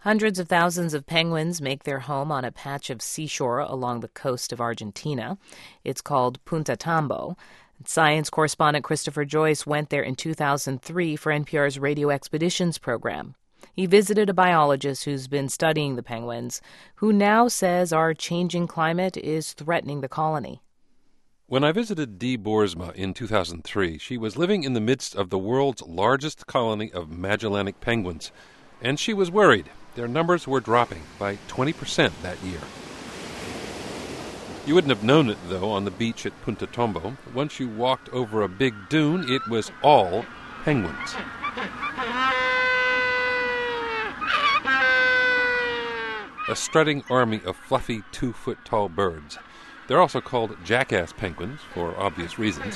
Hundreds of thousands of penguins make their home on a patch of seashore along the coast of Argentina. It's called Punta Tambo. Science correspondent Christopher Joyce went there in 2003 for NPR's Radio Expeditions program. He visited a biologist who's been studying the penguins, who now says our changing climate is threatening the colony. When I visited Dee Boersma in 2003, she was living in the midst of the world's largest colony of Magellanic penguins, and she was worried. Their numbers were dropping by 20% that year. You wouldn't have known it, though, on the beach at Punta Tambo. Once you walked over a big dune, it was all penguins. A strutting army of fluffy 2-foot-tall birds. They're also called jackass penguins, for obvious reasons.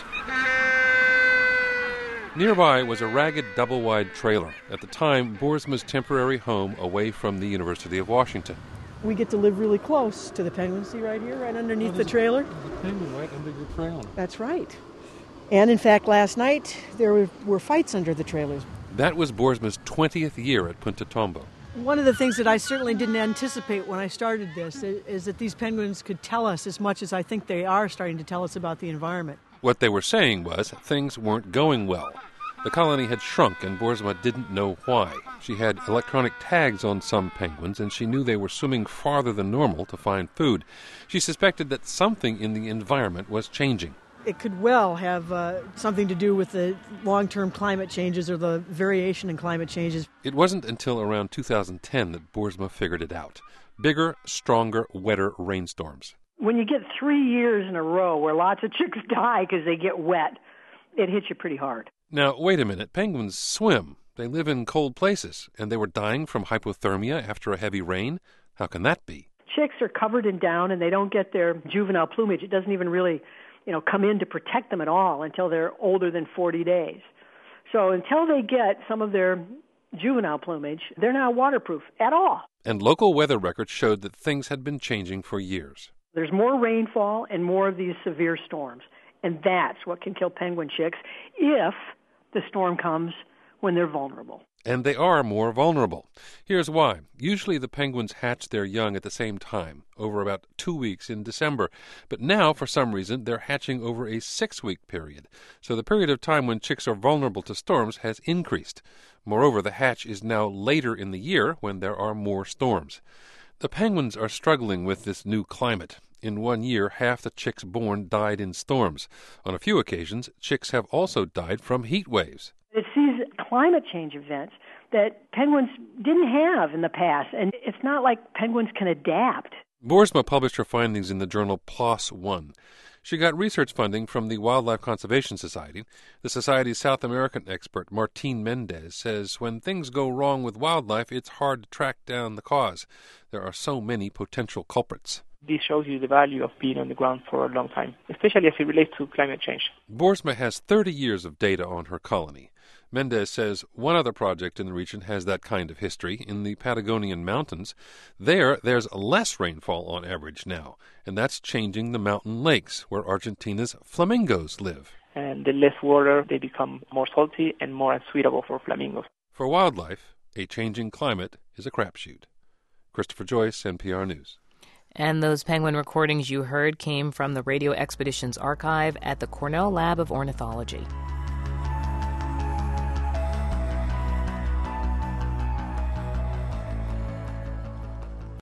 Nearby was a ragged double-wide trailer, at the time Boersma's temporary home away from the University of Washington. We get to live really close to the penguins. See right here, right underneath the trailer? There's a penguin right under your trailer. That's right. And in fact, last night there were fights under the trailers. That was Boersma's 20th year at Punta Tambo. One of the things that I certainly didn't anticipate when I started this is that these penguins could tell us as much as I think they are starting to tell us about the environment. What they were saying was things weren't going well. The colony had shrunk, and Boersma didn't know why. She had electronic tags on some penguins, and she knew they were swimming farther than normal to find food. She suspected that something in the environment was changing. It could well have something to do with the long-term climate changes or the variation in climate changes. It wasn't until around 2010 that Boersma figured it out. Bigger, stronger, wetter rainstorms. When you get 3 years in a row where lots of chicks die because they get wet, it hits you pretty hard. Now, wait a minute. Penguins swim. They live in cold places, and they were dying from hypothermia after a heavy rain? How can that be? Chicks are covered in down, and they don't get their juvenile plumage. It doesn't even really, come in to protect them at all until they're older than 40 days. So until they get some of their juvenile plumage, they're not waterproof at all. And local weather records showed that things had been changing for years. There's more rainfall and more of these severe storms, and that's what can kill penguin chicks if the storm comes when they're vulnerable. And they are more vulnerable. Here's why. Usually the penguins hatch their young at the same time, over about 2 weeks in December. But now, for some reason, they're hatching over a 6-week period. So the period of time when chicks are vulnerable to storms has increased. Moreover, the hatch is now later in the year when there are more storms. The penguins are struggling with this new climate. In 1 year, half the chicks born died in storms. On a few occasions, chicks have also died from heat waves. It's these climate change events that penguins didn't have in the past, and it's not like penguins can adapt. Boersma published her findings in the journal PLOS One. She got research funding from the Wildlife Conservation Society. The Society's South American expert, Martín Méndez, says when things go wrong with wildlife, it's hard to track down the cause. There are so many potential culprits. This shows you the value of being on the ground for a long time, especially as it relates to climate change. Boersma has 30 years of data on her colony. Méndez says one other project in the region has that kind of history. In the Patagonian mountains, there's less rainfall on average now, and that's changing the mountain lakes where Argentina's flamingos live. And the less water, they become more salty and more unsuitable for flamingos. For wildlife, a changing climate is a crapshoot. Christopher Joyce, NPR News. And those penguin recordings you heard came from the Radio Expeditions archive at the Cornell Lab of Ornithology.